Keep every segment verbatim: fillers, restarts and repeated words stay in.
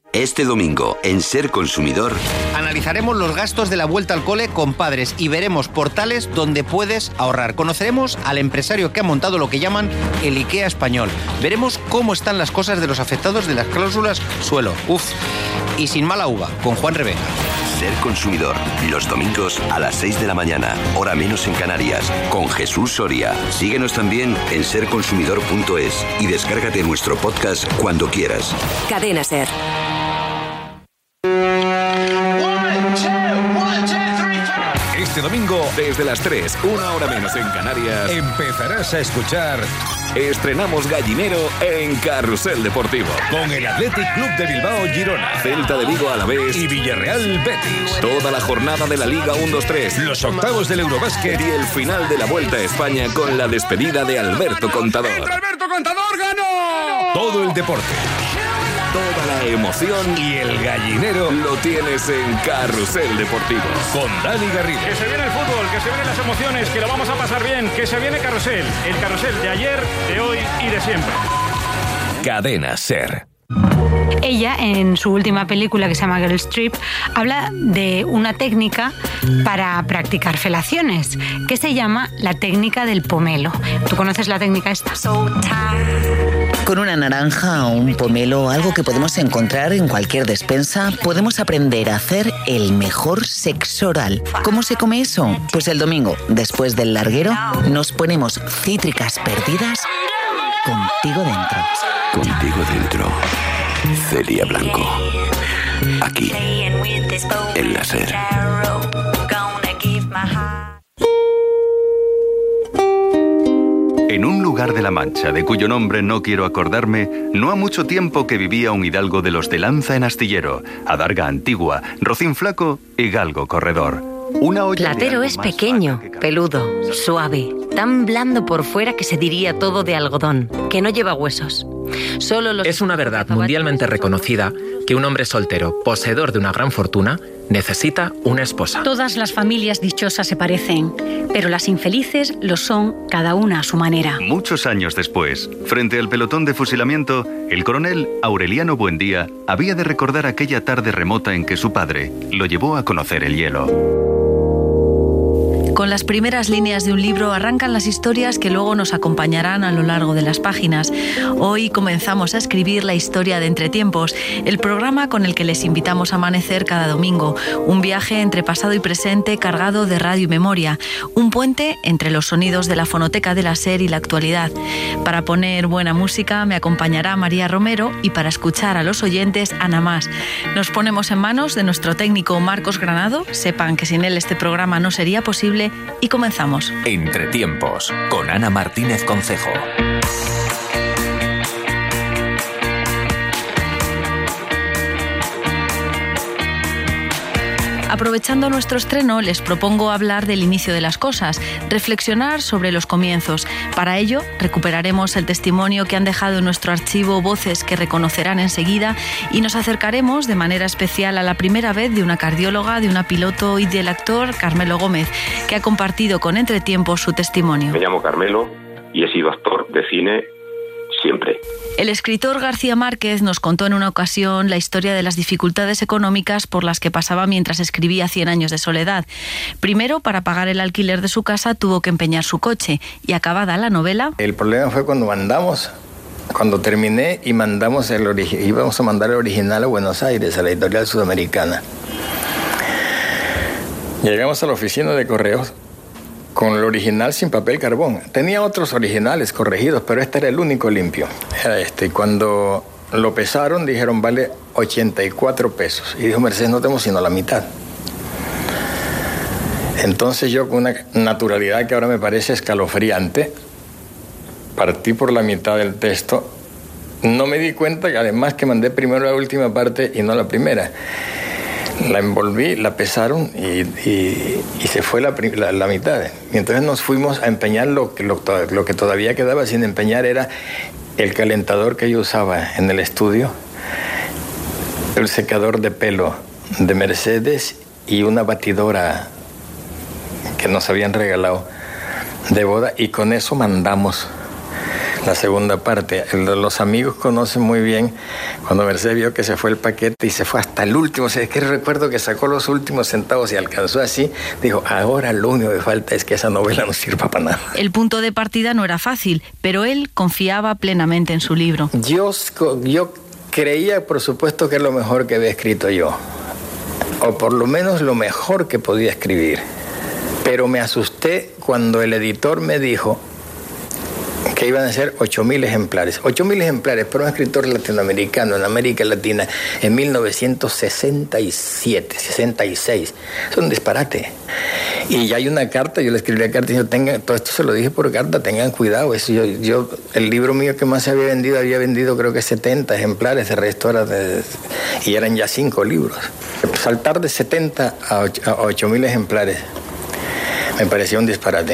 Este domingo, en Ser Consumidor, analizaremos los gastos de la vuelta al cole con padres y veremos portales donde puedes ahorrar. Conoceremos al empresario que ha montado lo que llaman el IKEA español. Veremos cómo están las cosas de los afectados de las cláusulas suelo. Uf. Y sin mala uva, con Juan Revenga. Ser Consumidor, los domingos a las seis de la mañana, hora menos en Canarias, con Jesús Soria. Síguenos también en ser consumidor punto es y descárgate nuestro podcast cuando quieras. Cadena Ser. Este domingo, desde las tres, una hora menos en Canarias, empezarás a escuchar Estrenamos Gallinero en Carrusel Deportivo. Con el Athletic Club de Bilbao Girona, Celta de Vigo Alavés y Villarreal Betis. Toda la jornada de la Liga uno dos tres, los octavos del Eurobásquet y el final de la Vuelta a España con la despedida de Alberto Contador. ¡Entra Alberto Contador, ganó! Todo el deporte, toda la emoción y el gallinero lo tienes en Carrusel Deportivo con Dani Garrido. Que se viene el fútbol, que se vienen las emociones, que lo vamos a pasar bien, que se viene Carrusel, el Carrusel de ayer, de hoy y de siempre. Cadena Ser. Ella, en su última película, que se llama Girls Trip, habla de una técnica para practicar felaciones, que se llama la técnica del pomelo. ¿Tú conoces la técnica esta? Con una naranja o un pomelo, algo que podemos encontrar en cualquier despensa, podemos aprender a hacer el mejor sexo oral. ¿Cómo se come eso? Pues el domingo, después del larguero, nos ponemos Cítricas Perdidas contigo dentro. Contigo dentro, Celia Blanco. Aquí, en la Ser. En un lugar de la Mancha, de cuyo nombre no quiero acordarme, no ha mucho tiempo que vivía un hidalgo de los de lanza en astillero, adarga antigua, rocín flaco y galgo corredor. Una olla Platero es pequeño, peludo, suave, tan blando por fuera que se diría todo de algodón, que no lleva huesos. Solo los... Es una verdad mundialmente reconocida que un hombre soltero, poseedor de una gran fortuna, necesita una esposa. Todas las familias dichosas se parecen, pero las infelices lo son cada una a su manera. Muchos años después, frente al pelotón de fusilamiento, el coronel Aureliano Buendía había de recordar aquella tarde remota en que su padre lo llevó a conocer el hielo. Con las primeras líneas de un libro arrancan las historias que luego nos acompañarán a lo largo de las páginas. Hoy comenzamos a escribir la historia de Entretiempos, el programa con el que les invitamos a amanecer cada domingo. Un viaje entre pasado y presente cargado de radio y memoria. Un puente entre los sonidos de la fonoteca de la Ser y la actualidad. Para poner buena música me acompañará María Romero y para escuchar a los oyentes, Ana Mas. Nos ponemos en manos de nuestro técnico Marcos Granado. Sepan que sin él este programa no sería posible. Y comenzamos. Entretiempos, con Ana Martínez Concejo. Aprovechando nuestro estreno, les propongo hablar del inicio de las cosas, reflexionar sobre los comienzos. Para ello, recuperaremos el testimonio que han dejado en nuestro archivo voces que reconocerán enseguida y nos acercaremos de manera especial a la primera vez de una cardióloga, de una piloto y del actor Carmelo Gómez, que ha compartido con Entretiempos su testimonio. Me llamo Carmelo y he sido actor de cine siempre. El escritor García Márquez nos contó en una ocasión la historia de las dificultades económicas por las que pasaba mientras escribía Cien años de soledad. Primero, para pagar el alquiler de su casa, tuvo que empeñar su coche y acabada la novela... El problema fue cuando mandamos, cuando terminé y mandamos el ori- íbamos a mandar el original a Buenos Aires, a la editorial Sudamericana. Llegamos a la oficina de correos con el original sin papel carbón. Tenía otros originales corregidos, pero este era el único limpio. Era este. Y cuando lo pesaron, dijeron, vale ochenta y cuatro pesos. Y dijo, Mercedes, no tenemos sino la mitad. Entonces yo, con una naturalidad que ahora me parece escalofriante, partí por la mitad del texto. No me di cuenta que además que mandé primero la última parte y no la primera. La envolví, la pesaron y, y, y se fue la, la, la mitad. Y entonces nos fuimos a empeñar lo que, lo, lo que todavía quedaba sin empeñar era el calentador que yo usaba en el estudio, el secador de pelo de Mercedes y una batidora que nos habían regalado de boda, y con eso mandamos la segunda parte. Los amigos conocen muy bien cuando Mercedes vio que se fue el paquete y se fue hasta el último. O sea, es que recuerdo que sacó los últimos centavos y alcanzó así. Dijo, ahora lo único que falta es que esa novela no sirva para nada. El punto de partida no era fácil, pero él confiaba plenamente en su libro. Yo, yo creía, por supuesto, que es lo mejor que había escrito yo. O por lo menos lo mejor que podía escribir. Pero me asusté cuando el editor me dijo que iban a ser ocho mil ejemplares. ocho mil ejemplares para un escritor latinoamericano en América Latina en mil novecientos sesenta y siete, sesenta y seis. Es un disparate. Y ya hay una carta, yo le escribí la carta y yo, tengan, todo esto se lo dije por carta, tengan cuidado. Eso yo, yo, el libro mío que más se había vendido, había vendido creo que setenta ejemplares, el resto era de, y eran ya cinco libros. Saltar de setenta a ocho mil ejemplares me pareció un disparate.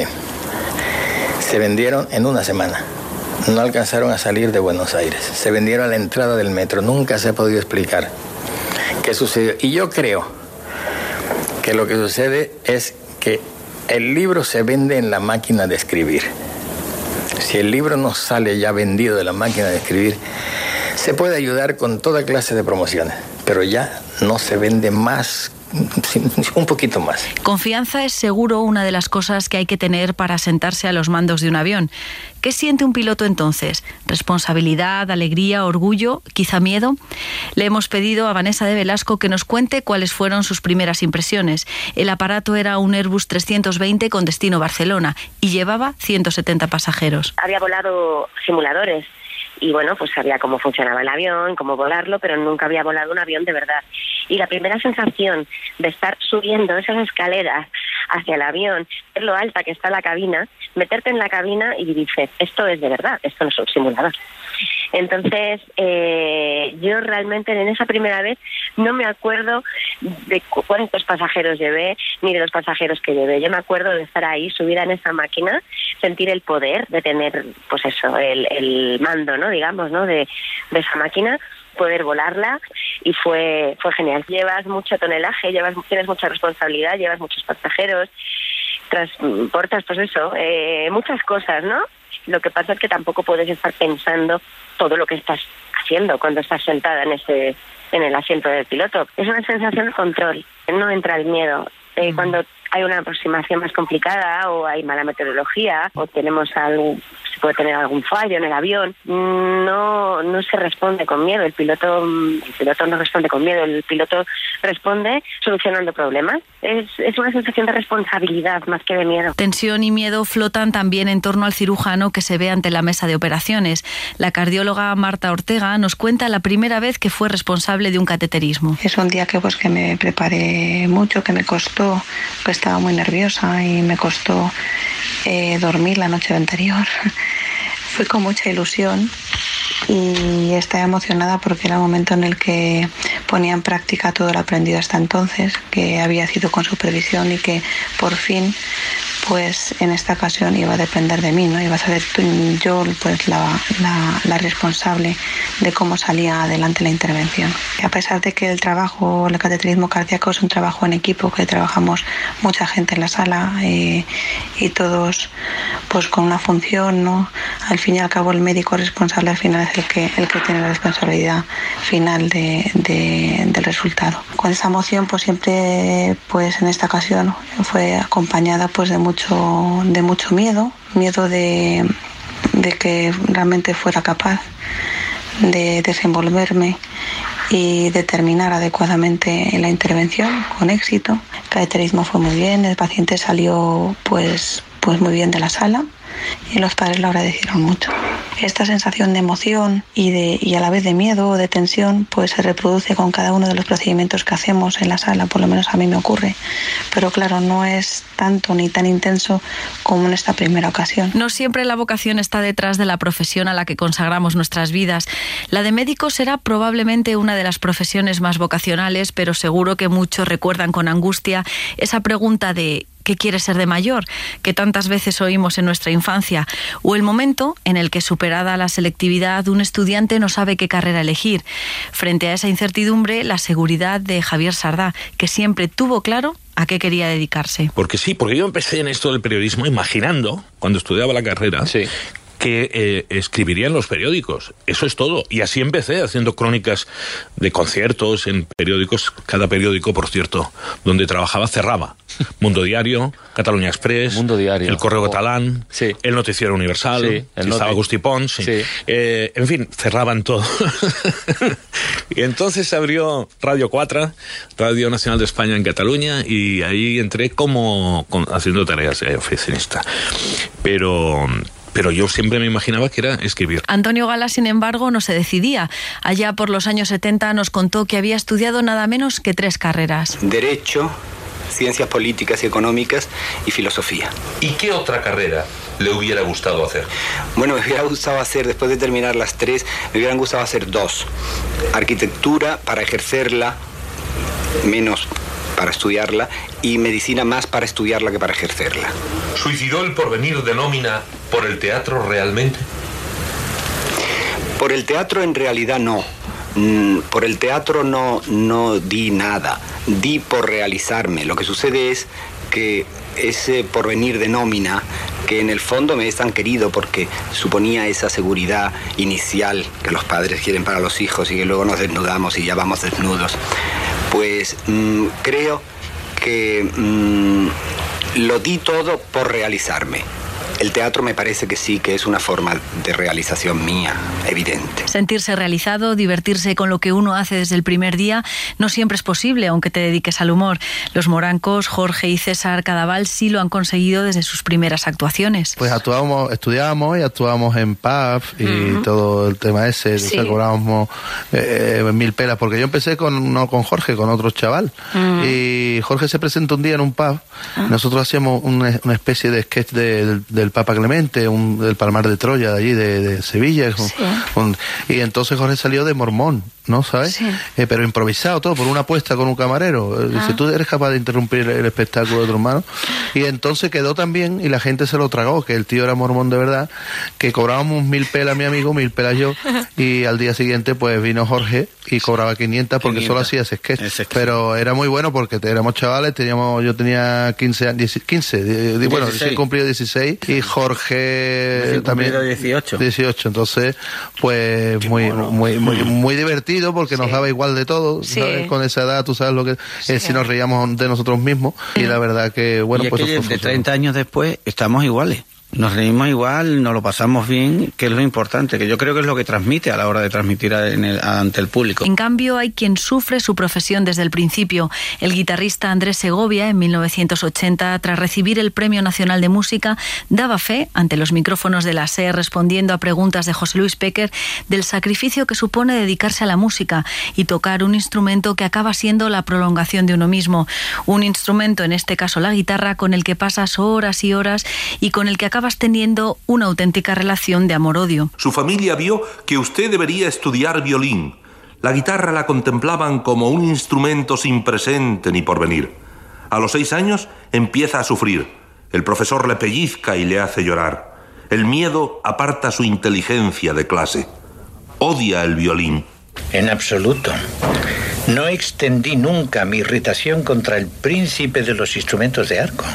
Se vendieron en una semana. No alcanzaron a salir de Buenos Aires. Se vendieron a la entrada del metro. Nunca se ha podido explicar qué sucedió. Y yo creo que lo que sucede es que el libro se vende en la máquina de escribir. Si el libro no sale ya vendido de la máquina de escribir, se puede ayudar con toda clase de promociones, pero ya no se vende más, un poquito más. Confianza es seguro una de las cosas que hay que tener para sentarse a los mandos de un avión. ¿Qué siente un piloto entonces? ¿Responsabilidad, alegría, orgullo, quizá miedo? Le hemos pedido a Vanessa de Velasco que nos cuente cuáles fueron sus primeras impresiones. El aparato era un Airbus trescientos veinte con destino Barcelona y llevaba ciento setenta pasajeros. Había volado simuladores. Y bueno, pues sabía cómo funcionaba el avión, cómo volarlo, pero nunca había volado un avión de verdad. Y la primera sensación de estar subiendo esas escaleras hacia el avión, ver lo alta que está la cabina, meterte en la cabina y dices, esto es de verdad, esto no es un simulador. Entonces, eh, yo realmente en esa primera vez no me acuerdo de cuántos pasajeros llevé, ni de los pasajeros que llevé. Yo me acuerdo de estar ahí, subida en esa máquina, sentir el poder de tener, pues eso, el, el mando, ¿no? Digamos, ¿no? De, de esa máquina, poder volarla, y fue fue genial. Llevas mucho tonelaje, llevas tienes mucha responsabilidad, llevas muchos pasajeros, transportas, pues eso, eh, muchas cosas, ¿no? Lo que pasa es que tampoco puedes estar pensando todo lo que estás haciendo cuando estás sentada en ese en el asiento del piloto. Es una sensación de control, no entra el miedo. Eh, cuando hay una aproximación más complicada o hay mala meteorología o tenemos algún, se puede tener algún fallo en el avión, no no se responde con miedo. El piloto el piloto no responde con miedo, el piloto responde solucionando problemas. Es, es una sensación de responsabilidad más que de miedo. Tensión y miedo flotan también en torno al cirujano que se ve ante la mesa de operaciones. La cardióloga Marta Ortega nos cuenta la primera vez que fue responsable de un cateterismo. Es un día que pues que me preparé mucho, que me costó, que estaba muy nerviosa y me costó eh, dormir la noche anterior. Fui con mucha ilusión y estaba emocionada porque era el momento en el que ponía en práctica todo lo aprendido hasta entonces, que había sido con supervisión y que por fin, pues en esta ocasión iba a depender de mí, ¿no? Iba a ser yo pues la, la, la responsable de cómo salía adelante la intervención. Y a pesar de que el trabajo, el cateterismo cardíaco es un trabajo en equipo, que trabajamos mucha gente en la sala eh, y todos pues con una función, ¿no? Al fin y al cabo el médico responsable al final es el que, el que tiene la responsabilidad final de, de, del resultado. Con esa emoción pues siempre pues en esta ocasión fue acompañada pues de mucho de mucho miedo, miedo de, de que realmente fuera capaz de desenvolverme y de terminar adecuadamente en la intervención con éxito. El cateterismo fue muy bien, el paciente salió pues, pues muy bien de la sala y los padres lo agradecieron mucho. Esta sensación de emoción y, de, y a la vez de miedo o de tensión pues se reproduce con cada uno de los procedimientos que hacemos en la sala, por lo menos a mí me ocurre, pero claro, no es tanto ni tan intenso como en esta primera ocasión. No siempre la vocación está detrás de la profesión a la que consagramos nuestras vidas. La de médico será probablemente una de las profesiones más vocacionales, pero seguro que muchos recuerdan con angustia esa pregunta de ¿qué quiere ser de mayor?, que tantas veces oímos en nuestra infancia, o el momento en el que, superada la selectividad, un estudiante no sabe qué carrera elegir. Frente a esa incertidumbre, la seguridad de Javier Sardá, que siempre tuvo claro a qué quería dedicarse. Porque sí, porque yo empecé en esto del periodismo imaginando, cuando estudiaba la carrera, sí, que eh, escribiría en los periódicos. Eso es todo. Y así empecé, haciendo crónicas de conciertos en periódicos. Cada periódico, por cierto, donde trabajaba cerraba. Mundo Diario, Cataluña Express, Mundo Diario. El Correo Catalán, sí. El Noticiero Universal, sí, el estaba noti- Agustí Pons, sí. Sí. Eh, en fin, cerraban todo. Y entonces se abrió Radio cuatro, Radio Nacional de España en Cataluña, y ahí entré como con, haciendo tareas de oficinista. Pero... pero yo siempre me imaginaba que era escribir. Antonio Gala, sin embargo, no se decidía. Allá por los años setenta nos contó que había estudiado nada menos que tres carreras. Derecho, Ciencias Políticas y Económicas y Filosofía. ¿Y qué otra carrera le hubiera gustado hacer? Bueno, me hubiera gustado hacer, después de terminar las tres, me hubieran gustado hacer dos. Arquitectura para ejercerla, menos para estudiarla, y medicina más para estudiarla que para ejercerla. ¿Suicidó el porvenir de nómina por el teatro realmente? Por el teatro en realidad no. Por el teatro no, no di nada. Di por realizarme. Lo que sucede es que ese porvenir de nómina, que en el fondo me es tan querido porque suponía esa seguridad inicial que los padres quieren para los hijos y que luego nos desnudamos y ya vamos desnudos, pues mmm, creo que mmm, lo di todo por realizarme. El teatro me parece que sí, que es una forma de realización mía, evidente. Sentirse realizado, divertirse con lo que uno hace desde el primer día, no siempre es posible, aunque te dediques al humor. Los morancos, Jorge y César Cadaval, sí lo han conseguido desde sus primeras actuaciones. Pues actuábamos, estudiábamos y actuábamos en pub y uh-huh. todo el tema ese, sí. O sea, cobrábamos eh, mil pelas, porque yo empecé con, no con Jorge, con otro chaval. Uh-huh. Y Jorge se presentó un día en un pub, uh-huh. Nosotros hacíamos una, una especie de sketch de, de, del Papa Clemente, un, del Palmar de Troya, de allí, de, de Sevilla. Sí. Con, y entonces Jorge salió de mormón, ¿no? ¿Sabes? Sí. Eh, pero improvisado todo, por una apuesta con un camarero. Ah. Dice, tú eres capaz de interrumpir el, el espectáculo de tu hermano. Y entonces quedó también, y la gente se lo tragó, que el tío era mormón de verdad, que cobrábamos mil pelas mi amigo, mil pelas yo, y al día siguiente pues vino Jorge y cobraba quinientas porque quinientas. Solo hacía ese sketch. ese sketch. Pero era muy bueno porque éramos chavales, teníamos, yo tenía quince años, quince, bueno, recién cumplido dieciséis, y Jorge también dieciocho. dieciocho, entonces pues muy, muy muy muy divertido porque sí. Nos daba igual de todo, sí. ¿Sabes? Con esa edad tú sabes lo que sí. Es, si nos reíamos de nosotros mismos y la verdad que bueno, y pues es que eso de treinta años después estamos iguales. Nos reímos igual, nos lo pasamos bien, que es lo importante, que yo creo que es lo que transmite a la hora de transmitir en el, ante el público. En cambio, hay quien sufre su profesión desde el principio. El guitarrista Andrés Segovia, en mil novecientos ochenta, tras recibir el Premio Nacional de Música, daba fe ante los micrófonos de la SER, respondiendo a preguntas de José Luis Péquer, del sacrificio que supone dedicarse a la música y tocar un instrumento que acaba siendo la prolongación de uno mismo. Un instrumento, en este caso la guitarra, con el que pasas horas y horas y con el que acabas teniendo una auténtica relación de amor-odio. Su familia vio que usted debería estudiar violín. La guitarra la contemplaban como un instrumento sin presente ni porvenir. A los seis años empieza a sufrir. El profesor le pellizca y le hace llorar. El miedo aparta su inteligencia de clase. Odia el violín. En absoluto. No extendí nunca mi irritación contra el príncipe de los instrumentos de arco.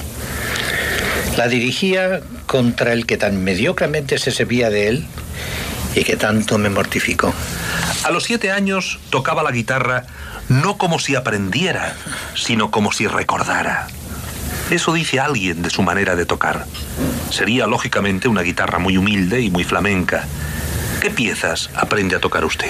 La dirigía contra el que tan mediocremente se servía de él y que tanto me mortificó. A los siete años tocaba la guitarra no como si aprendiera, sino como si recordara. Eso dice alguien de su manera de tocar. Sería lógicamente una guitarra muy humilde y muy flamenca. ¿Qué piezas aprende a tocar usted?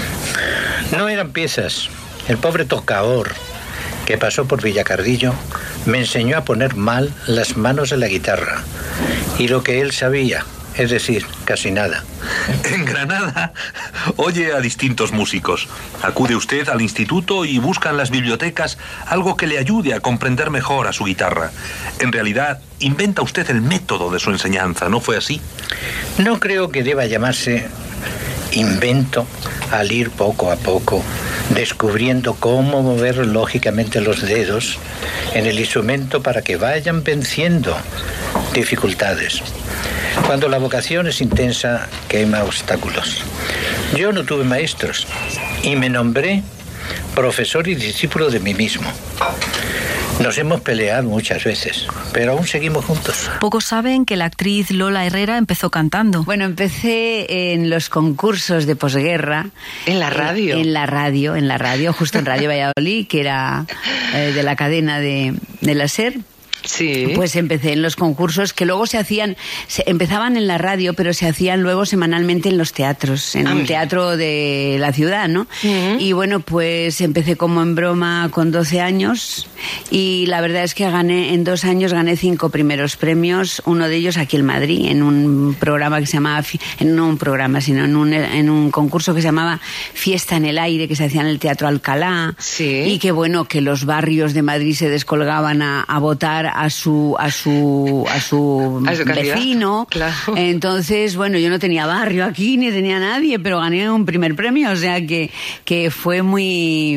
No eran piezas. El pobre tocador que pasó por Villacardillo me enseñó a poner mal las manos en la guitarra y lo que él sabía, es decir, casi nada. En Granada oye a distintos músicos. Acude usted al instituto y busca en las bibliotecas algo que le ayude a comprender mejor a su guitarra. En realidad, inventa usted el método de su enseñanza, ¿no fue así? No creo que deba llamarse invento al ir poco a poco descubriendo cómo mover lógicamente los dedos en el instrumento para que vayan venciendo dificultades. Cuando la vocación es intensa, quema obstáculos. Yo no tuve maestros y me nombré profesor y discípulo de mí mismo. Nos hemos peleado muchas veces, pero aún seguimos juntos. Pocos saben que la actriz Lola Herrera empezó cantando. Bueno, empecé en los concursos de posguerra. ¿En la radio? En, en la radio, en la radio, justo en Radio Valladolid, que era eh, de la cadena de, de la SER. Sí. Pues empecé en los concursos que luego se hacían, se, empezaban en la radio, pero se hacían luego semanalmente en los teatros, en ah, un teatro de la ciudad, ¿no? Uh-huh. Y bueno, pues empecé como en broma con doce años y la verdad es que gané, en dos años gané cinco primeros premios, uno de ellos aquí en Madrid, en un programa que se llamaba, no un programa, sino en un, en un concurso que se llamaba Fiesta en el Aire, que se hacía en el Teatro Alcalá. Sí. Y que bueno, que los barrios de Madrid se descolgaban a, a votar a su a su a su, ¿A su vecino. Claro. Entonces, bueno, yo no tenía barrio aquí ni tenía nadie, pero gané un primer premio, o sea que que fue muy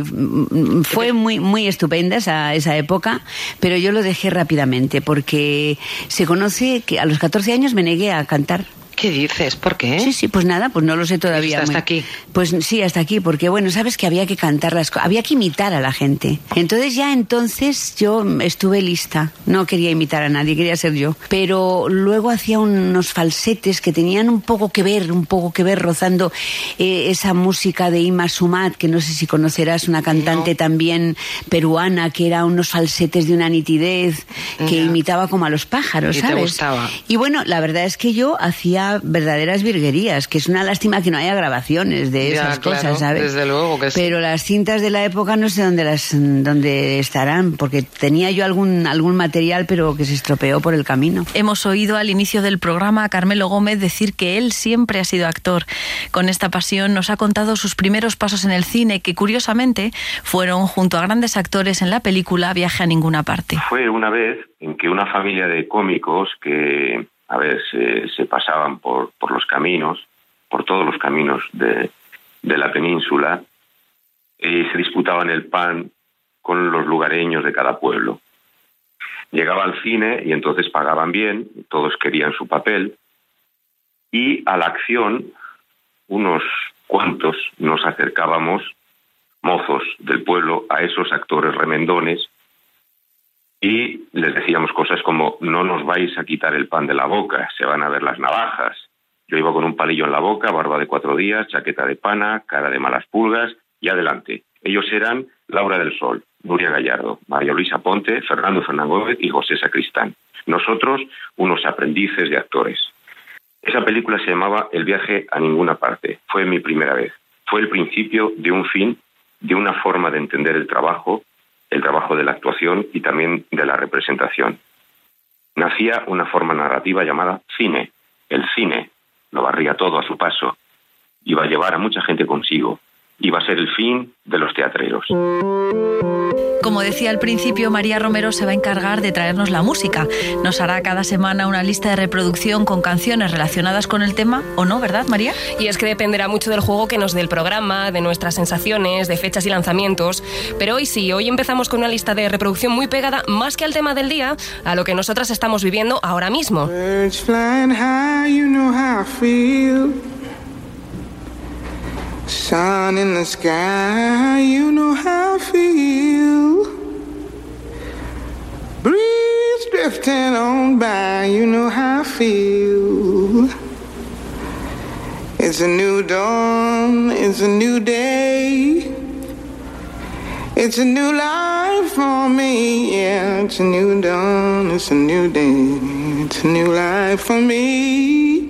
fue muy muy estupenda esa esa época, pero yo lo dejé rápidamente porque se conoce que a los catorce años me negué a cantar. ¿Qué dices? ¿Por qué? Sí, sí, pues nada, pues no lo sé todavía. ¿Hasta muy... aquí? Pues sí, hasta aquí, porque bueno, sabes que había que cantar las cosas, había que imitar a la gente. Entonces ya entonces yo estuve lista, no quería imitar a nadie, quería ser yo. Pero luego hacía unos falsetes que tenían un poco que ver, un poco que ver, rozando eh, esa música de Ima Sumat, que no sé si conocerás, una cantante no. también peruana, que era unos falsetes de una nitidez, que no. imitaba como a los pájaros, ¿Y ¿sabes? te gustaba? Y bueno, la verdad es que yo hacía verdaderas virguerías, que es una lástima que no haya grabaciones de esas ya, cosas, claro, ¿sabes? Desde luego que sí. Pero las cintas de la época no sé dónde las dónde estarán, porque tenía yo algún algún material, pero que se estropeó por el camino. Hemos oído al inicio del programa a Carmelo Gómez decir que él siempre ha sido actor. Con esta pasión nos ha contado sus primeros pasos en el cine, que curiosamente fueron junto a grandes actores en la película Viaje a ninguna parte. Fue una vez en que una familia de cómicos que a ver, se, se pasaban por, por los caminos, por todos los caminos de, de la península, y se disputaban el pan con los lugareños de cada pueblo. Llegaba al cine y entonces pagaban bien, todos querían su papel, y a la acción, unos cuantos nos acercábamos, mozos del pueblo, a esos actores remendones, y les decíamos cosas como: no nos vais a quitar el pan de la boca, se van a ver las navajas. Yo iba con un palillo en la boca, barba de cuatro días, chaqueta de pana, cara de malas pulgas, y adelante. Ellos eran Laura del Sol, Nuria Gallardo, María Luisa Ponte, Fernando Fernández y José Sacristán. Nosotros, unos aprendices de actores. Esa película se llamaba El viaje a ninguna parte. Fue mi primera vez. Fue el principio de un fin, de una forma de entender el trabajo, el trabajo de la actuación y también de la representación. Nacía una forma narrativa llamada cine. El cine lo barría todo a su paso. Iba a llevar a mucha gente consigo. Iba a ser el fin de los teatreros. Como decía al principio, María Romero se va a encargar de traernos la música. Nos hará cada semana una lista de reproducción con canciones relacionadas con el tema, ¿o no, verdad, María? Y es que dependerá mucho del juego que nos dé el programa, de nuestras sensaciones, de fechas y lanzamientos. Pero hoy sí, hoy empezamos con una lista de reproducción muy pegada, más que al tema del día, a lo que nosotras estamos viviendo ahora mismo. Birds flying high, you know how I feel. Sun in the sky, you know how I feel. Breeze drifting on by, you know how I feel. It's a new dawn, it's a new day. It's a new life for me, yeah. It's a new dawn, it's a new day. It's a new life for me.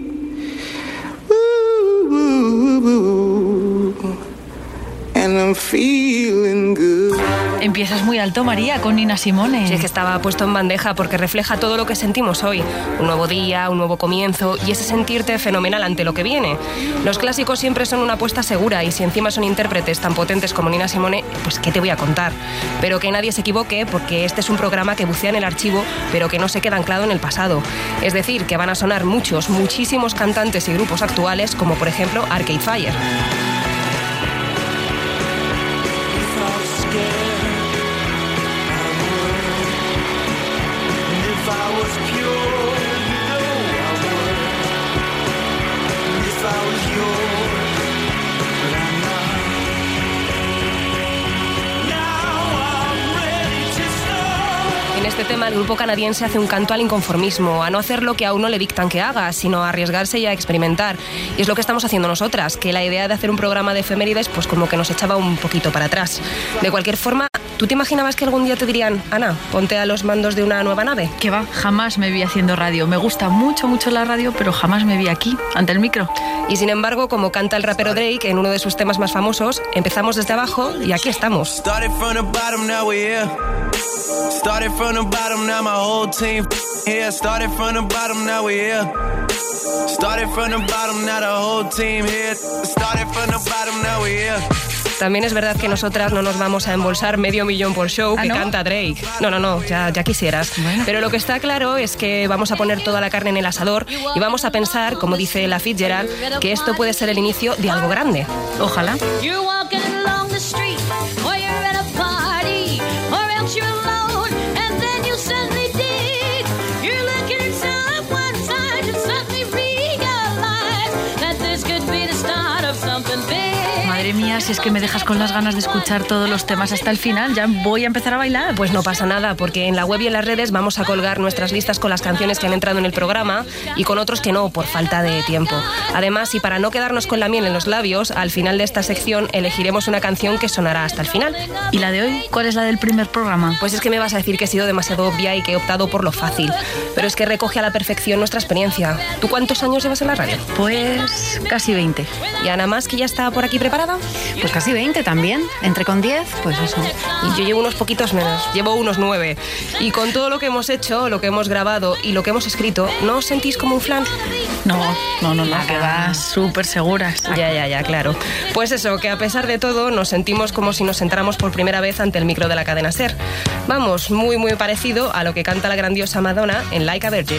Ooh, ooh, ooh. And I'm feeling good. Empiezas muy alto, María, con Nina Simone. Sí, es que estaba puesto en bandeja porque refleja todo lo que sentimos hoy. Un nuevo día, un nuevo comienzo y ese sentirte fenomenal ante lo que viene. Los clásicos siempre son una apuesta segura y si encima son intérpretes tan potentes como Nina Simone, pues ¿qué te voy a contar? Pero que nadie se equivoque porque este es un programa que bucea en el archivo, pero que no se queda anclado en el pasado. Es decir, que van a sonar muchos, muchísimos cantantes y grupos actuales, como por ejemplo Arcade Fire. Now I'm ready to start. este tema el grupo canadiense hace un canto al inconformismo, a no hacer lo que a uno le dictan que haga, sino a arriesgarse y a experimentar. Y es lo que estamos haciendo nosotras, que la idea de hacer un programa de efemérides pues como que nos echaba un poquito para atrás. De cualquier forma, ¿tú te imaginabas que algún día te dirían, Ana, ponte a los mandos de una nueva nave? Que va, jamás me vi haciendo radio. Me gusta mucho, mucho la radio, pero jamás me vi aquí, ante el micro. Y sin embargo, como canta el rapero Drake en uno de sus temas más famosos, empezamos desde abajo y aquí estamos. Started from the bottom, now we're here. Started from the bottom, now my whole team here. Started from the bottom, now we're here. Started from the bottom, now the whole team here. Started from the bottom, now we're here. También es verdad que nosotras no nos vamos a embolsar medio millón por show que ¿Ah, no? canta Drake. No, no, no, ya, ya quisieras. Bueno. Pero lo que está claro es que vamos a poner toda la carne en el asador y vamos a pensar, como dice la Fitzgerald, que esto puede ser el inicio de algo grande. Ojalá. Madre mía, si es que me dejas con las ganas de escuchar todos los temas hasta el final, ya voy a empezar a bailar. Pues no pasa nada, porque en la web y en las redes vamos a colgar nuestras listas con las canciones que han entrado en el programa y con otros que no, por falta de tiempo. Además, y para no quedarnos con la miel en los labios, al final de esta sección elegiremos una canción que sonará hasta el final. ¿Y la de hoy? ¿Cuál es la del primer programa? Pues es que me vas a decir que he sido demasiado obvia y que he optado por lo fácil. Pero es que recoge a la perfección nuestra experiencia. ¿Tú cuántos años llevas en la radio? Pues casi veinte. ¿Y Ana Más, que ya está por aquí preparada? Pues casi veinte también. Entre con diez, pues eso. Y yo llevo unos poquitos menos. Llevo unos nueve. Y con todo lo que hemos hecho, lo que hemos grabado y lo que hemos escrito, ¿no os sentís como un flan? No, no, no, no, que vas súper seguras. Ya, ya, ya, claro. Pues eso, que a pesar de todo nos sentimos como si nos sentáramos por primera vez ante el micro de la cadena SER. Vamos, muy, muy parecido a lo que canta la grandiosa Madonna en Like a Virgin.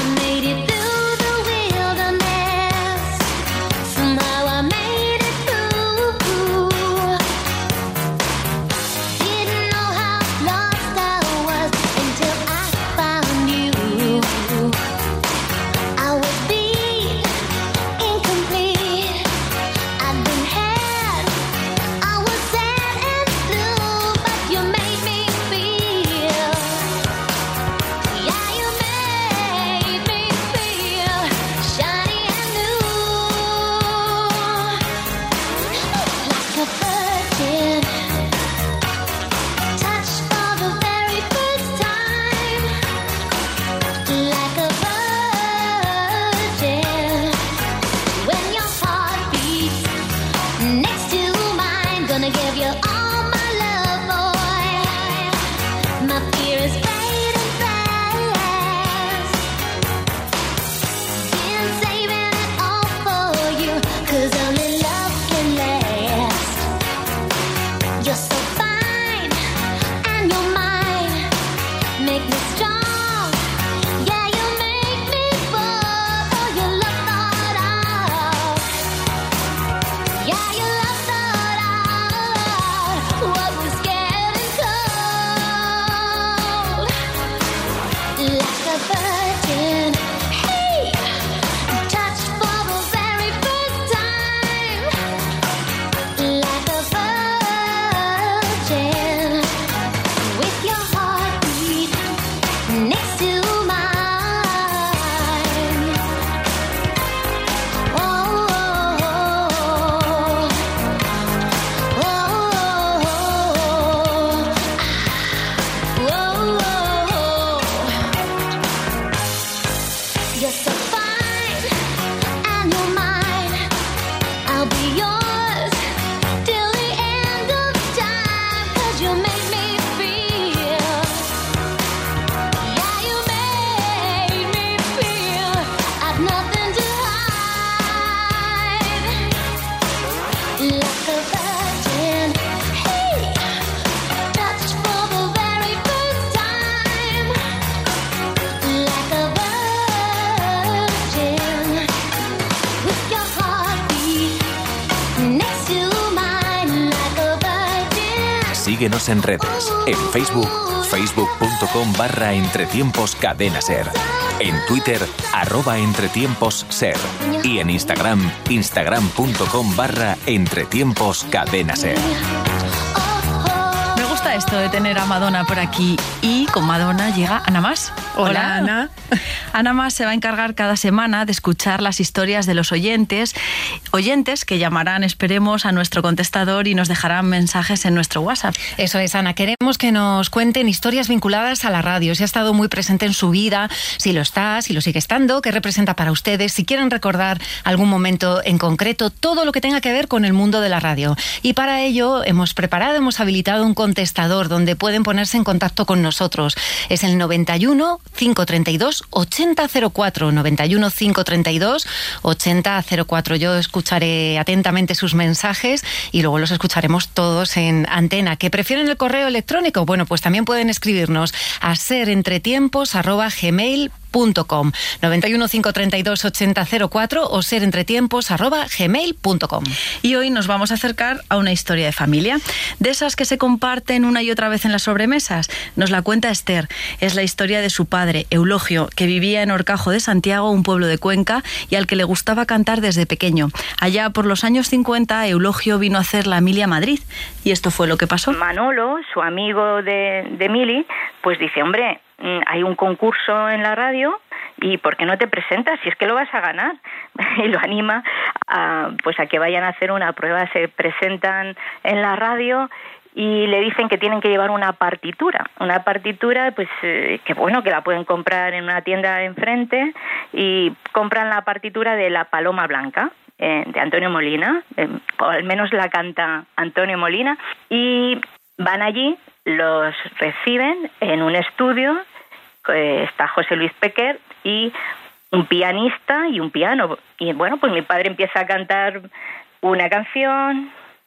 Síguenos en redes, en Facebook, facebook.com barra entretiempos cadena ser, en Twitter, arroba entretiempos ser, y en Instagram, instagram.com barra entretiempos cadena ser. gusta esto de tener a Madonna por aquí. Y con Madonna llega Ana Mas. Hola, Hola Ana. Ana Mas se va a encargar cada semana de escuchar las historias de los oyentes, oyentes que llamarán, esperemos, a nuestro contestador y nos dejarán mensajes en nuestro WhatsApp. Eso es, Ana. Queremos que nos cuenten historias vinculadas a la radio. Si ha estado muy presente en su vida, si lo está, si lo sigue estando, qué representa para ustedes, si quieren recordar algún momento en concreto, todo lo que tenga que ver con el mundo de la radio. Y para ello hemos preparado, hemos habilitado un contestador donde pueden ponerse en contacto con nosotros. Es el noventa y uno, cinco treinta y dos, ochenta cero cuatro, noventa y uno, cinco treinta y dos, ochenta cero cuatro. Yo escucharé atentamente sus mensajes y luego los escucharemos todos en antena. ¿Que prefieren el correo electrónico? Bueno, pues también pueden escribirnos a serentretiempos arroba gmail punto com, noventa y uno, cinco treinta y dos, ochenta cero cuatro o serentretiempos arroba gmail punto com. Y hoy nos vamos a acercar a una historia de familia, de esas que se comparten una y otra vez en las sobremesas. Nos la cuenta Esther. Es la historia de su padre, Eulogio, que vivía en Horcajo de Santiago, un pueblo de Cuenca, y al que le gustaba cantar desde pequeño. Allá por los años cincuenta, Eulogio vino a hacer la mili a Madrid. Y esto fue lo que pasó. Manolo, su amigo de, de mili, pues dice, hombre, hay un concurso en la radio y ¿por qué no te presentas? Si es que lo vas a ganar. Y lo anima a, pues a que vayan a hacer una prueba. Se presentan en la radio y le dicen que tienen que llevar una partitura. Una partitura, pues eh, que bueno, que la pueden comprar en una tienda enfrente, y compran la partitura de La Paloma Blanca, eh, de Antonio Molina, eh, o al menos la canta Antonio Molina, y van allí, los reciben en un estudio. Eh, está José Luis Pequer y un pianista y un piano. Y bueno, pues mi padre empieza a cantar una canción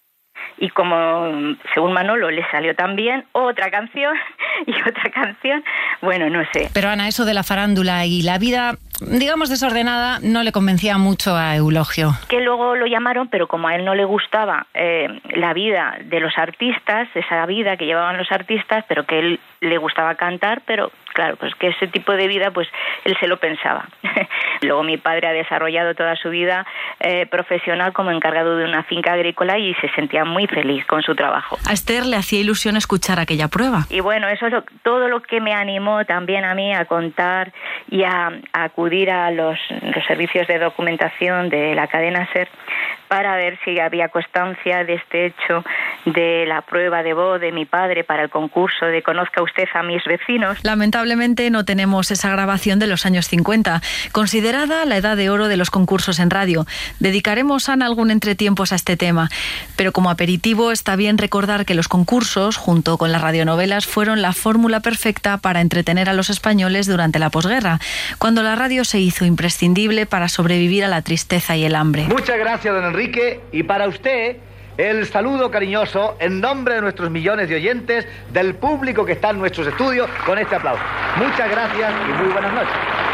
y como según Manolo le salió también otra canción y otra canción, bueno, no sé. Pero Ana, eso de la farándula y la vida, digamos, desordenada, no le convencía mucho a Eulogio. Que luego lo llamaron, pero como a él no le gustaba eh, la vida de los artistas, esa vida que llevaban los artistas, pero que él le gustaba cantar, pero claro, pues que ese tipo de vida, pues él se lo pensaba. Luego mi padre ha desarrollado toda su vida eh, profesional como encargado de una finca agrícola y se sentía muy feliz con su trabajo. A Esther le hacía ilusión escuchar aquella prueba. Y bueno, eso es lo, todo lo que me animó también a mí a contar y a, a acudir a los, los servicios de documentación de la cadena SER para ver si había constancia de este hecho de la prueba de voz de mi padre para el concurso de Conozca usted a mis vecinos. Lamentablemente no tenemos esa grabación de los años cincuenta, considerada la edad de oro de los concursos en radio. Dedicaremos, Ana, algún entretiempos a este tema, pero como aperitivo está bien recordar que los concursos, junto con las radionovelas, fueron la fórmula perfecta para entretener a los españoles durante la posguerra, cuando la radio se hizo imprescindible para sobrevivir a la tristeza y el hambre. Muchas gracias, don Enrique, y para usted el saludo cariñoso en nombre de nuestros millones de oyentes, del público que está en nuestros estudios, con este aplauso. Muchas gracias y muy buenas noches.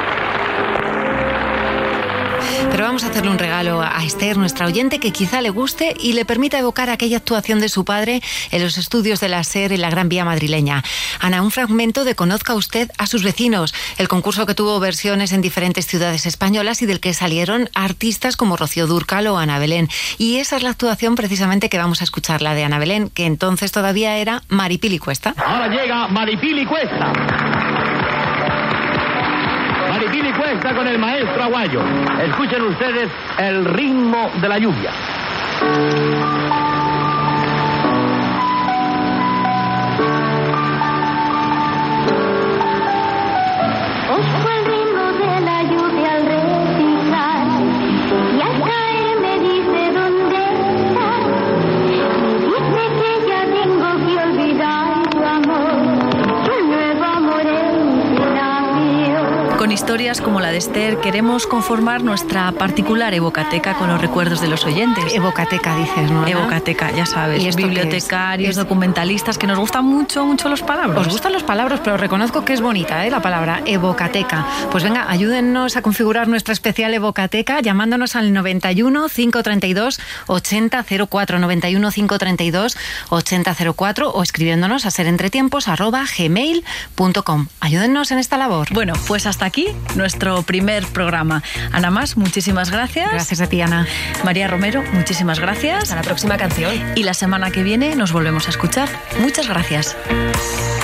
Pero vamos a hacerle un regalo a Esther, nuestra oyente, que quizá le guste y le permita evocar aquella actuación de su padre en los estudios de la SER en la Gran Vía madrileña. Ana, un fragmento de Conozca usted a sus vecinos, el concurso que tuvo versiones en diferentes ciudades españolas y del que salieron artistas como Rocío Dúrcal o Ana Belén. Y esa es la actuación precisamente que vamos a escuchar, la de Ana Belén, que entonces todavía era Maripili Cuesta. Ahora llega Maripili Cuesta. Maripili Cuesta con el maestro Aguayo. Escuchen ustedes el ritmo de la lluvia. Ojo el ritmo de la lluvia al respirar, y al caer me dice dónde estás. Me dice que ya tengo que olvidar tu amor, tu nuevo amor en nació. Con historias como la de Esther queremos conformar nuestra particular evocateca con los recuerdos de los oyentes. Evocateca, dices, ¿no, Ana? Evocateca, ya sabes. ¿Y bibliotecarios, documentalistas, que nos gustan mucho, mucho los palabras. Os gustan los palabras, pero reconozco que es bonita, ¿eh? La palabra evocateca. Pues venga, ayúdennos a configurar nuestra especial evocateca llamándonos al noventa y uno, cinco treinta y dos, ochenta cero cuatro, noventa y uno, cinco treinta y dos, ochenta cero cuatro o escribiéndonos a serentretiempos arroba gmail punto com. Ayúdennos en esta labor. Bueno, pues hasta aquí aquí nuestro primer programa. Ana Mas, muchísimas gracias. Gracias a ti, Ana. María Romero, muchísimas gracias. Hasta la próxima canción. Y la semana que viene nos volvemos a escuchar. Muchas gracias.